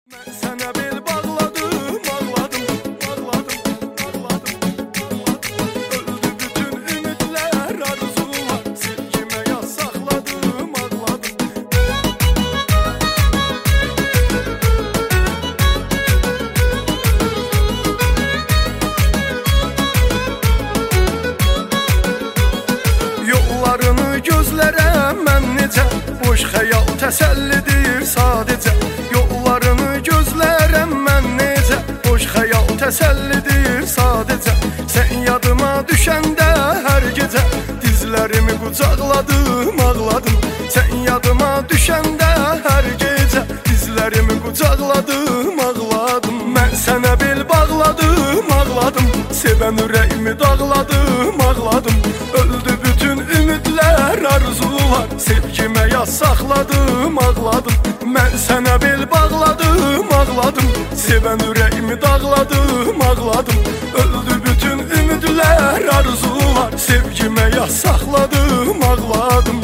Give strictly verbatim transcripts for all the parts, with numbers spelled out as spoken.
Ben sana bel bağladım, bağladım, bağladım, bağladım, bağladım. Öldü bütün ümitler, arzular, sevgime yasakladım, ağladım. Yollarını gözlərə mən necə, boş xəyal təsəllidir sadəcə. Yollarını gözlərəm mən necə, boş xəyal təsəllidir sadəcə. Sən yadıma düşəndə hər gecə, dizlərimi qucaqladım, ağladım. Sən yadıma düşəndə hər gecə, dizlərimi qucaqladım, ağladım. Mən sənə bel bağladım, ağladım. Sevən ürəyimi dağladım, ağladım. Öldü bütün ümidlər, arzular, sevgimə yas saxladım, ağladım. Mən sənə bel bağladım, ağladım. Sevən ürəyimi dağladım, ağladım. Öldü bütün ümidlər, arzular, sevgimə yas saxladım, ağladım.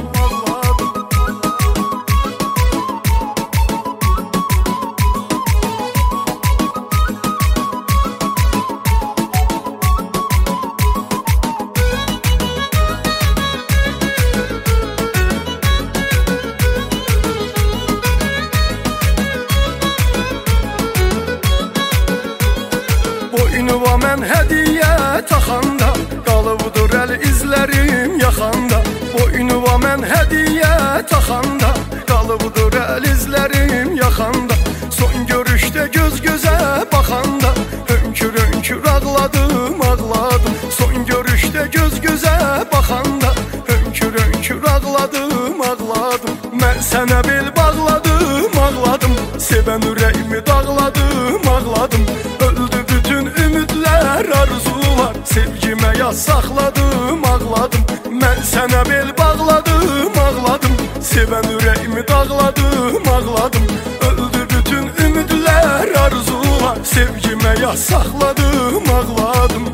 Boynuma mən hədiyə taxanda, qalıbdır əl izlərim yaxanda. Boynuma mən hədiyə taxanda, qalıbdır əl izlərim yaxanda. Son görüşdə göz gözə baxanda, hönkür hönkür ağladım, ağladım. Son görüşdə göz gözə baxanda, hönkür hönkür ağladım, ağladım. Mən sənə bel bağladım, ağladım. Sevən ürəyimi dağladım, ağladım. Öldü bütün ümidlər, arzular, sevgimə yas saxladım, ağladım. Mən sənə bel bağladım, ağladım. Sevən ürəyimi dağladım, ağladım. Öldü bütün ümidlər, arzular, sevgimə yas saxladım, ağladım.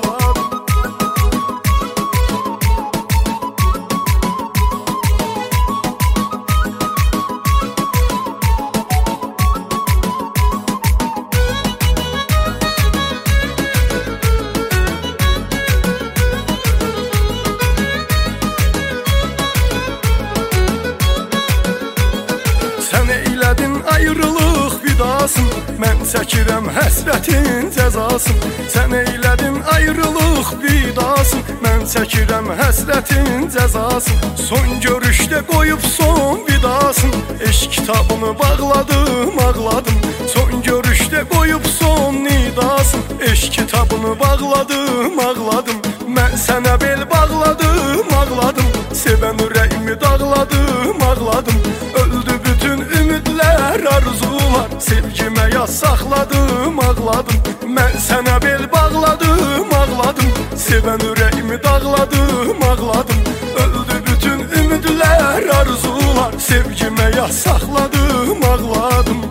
Sən eylədin ayrılıq vidasın, mən çəkirəm həsrətin cəzasın. Sən eylədin ayrılıq vidasın, mən çəkirəm həsrətin cəzasın. Son görüşdə qoyub son vidasın, eşq kitabını bağladım, ağladım. Son görüşdə qoyub son nidasın, eşq kitabını bağladım, ağladım. Mən sənə bel bağladım, ağladım. Sevən ürəyimi dağladım, ağladım. Öldü bütün ümidlər, arzular, sevgimə yas saxladım, ağladım. Mən sənə bel bağladım, ağladım. Sevən ürəyimi dağladım, ağladım. Öldü bütün ümidlər, arzular, sevgimə yas saxladım, ağladım.